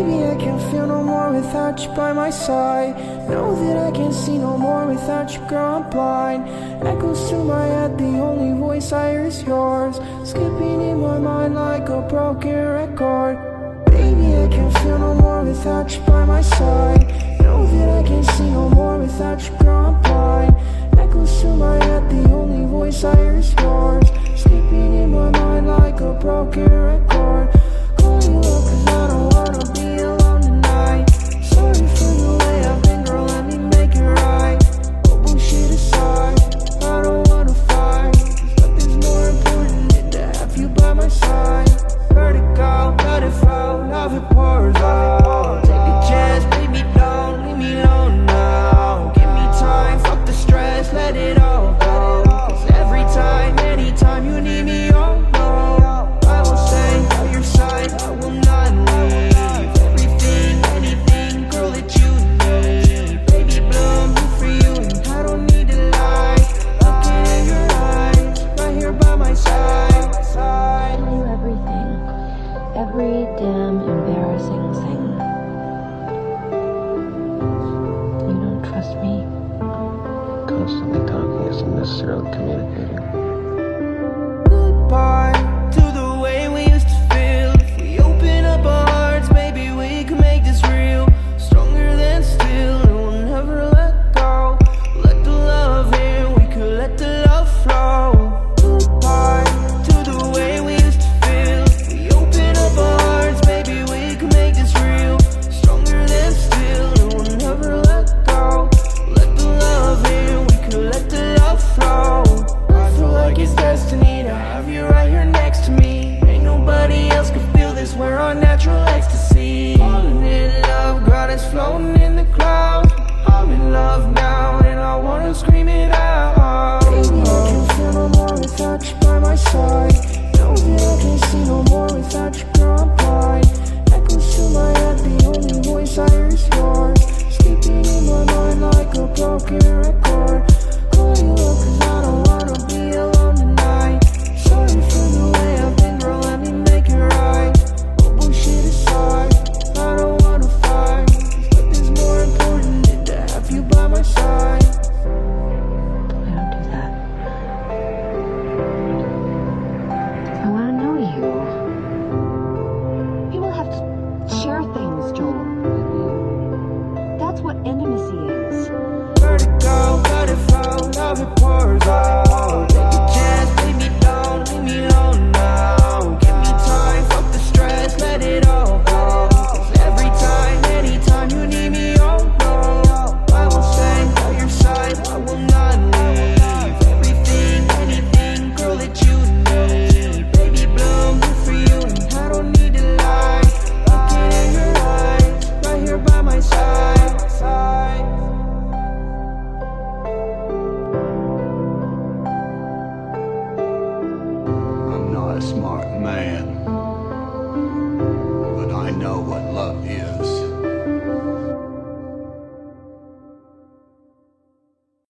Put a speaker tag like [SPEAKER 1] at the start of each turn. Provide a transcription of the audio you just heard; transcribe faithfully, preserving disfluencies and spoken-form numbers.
[SPEAKER 1] Baby, I can't feel no more without you by my side. Know that I can't see no more without you, girl, I'm blind. Echoes through my head, the only voice I hear is yours, skipping in my mind like a broken record. Baby, I can't feel no more without you by my side. Know that I can't see no more without you, girl, I'm blind. Echoes through my head, the only voice I hear is yours, skipping in my mind like a broken record. Call you up cause I don't wanna be alone tonight. Sorry for the way I've been, girl, let me make it right. Oh, bullshit aside, I don't wanna fight, cause nothing's more important than to have you by my side. Vertigo, let it flow, love it pours out. Take a chance, baby, don't leave me alone now. Give me time, fuck the stress, let it all go. Cause every time, anytime you need me, oh no, I will stay by your side, I will not leave. Everything, anything, girl, that you need. Baby, bloom for you, and I don't need to lie. Looking in your eyes, right here by my side.
[SPEAKER 2] Tell you everything, every damn embarrassing thing. You don't trust me?
[SPEAKER 3] Constantly talking isn't necessarily communicating.
[SPEAKER 1] Goodbye to the way we used to feel. If we open up our hearts, maybe we can make this real. Stronger than steel, and we'll never let go. Let the love in, we could let the love flow. Goodbye to the way we used to feel. If we open up our hearts, maybe we can make this real. Stronger than steel, and we'll never let go. Let the love in, we could let the love flow. I feel like it's destiny to have you right here next to me. Ain't nobody else can feel this, we're on natural ecstasy. Falling in love, God is floating in the clouds. I'm in love now, and I wanna scream it out. Baby, I can't feel no more without you by my side. Know that I can't see no more without you, girl, I'm blind. Echoes through my head, the only voice I hear is yours, skipping in my mind like a broken record. Call you up cause I don't wanna be alone tonight. Sorry for the way I've been, girl, let me make it right. Oh, bullshit aside, I don't wanna fight, cause nothing's more important than to have you by my side.
[SPEAKER 2] I don't do that. I want to know you. People have to share things, Joel. That's what intimacy is.
[SPEAKER 1] Vertigo, let it flow, love it pours out. Take a chance, baby, don't leave me alone now. Give me time, fuck the stress, let it all go. Cause every time, anytime you need me, oh no, I will stay by your side, I will not leave. Everything, anything, girl, that you need. Baby, bloom for you, and I don't need to lie. Looking in your eyes, right here by my side, side.
[SPEAKER 4] I'm not a smart man.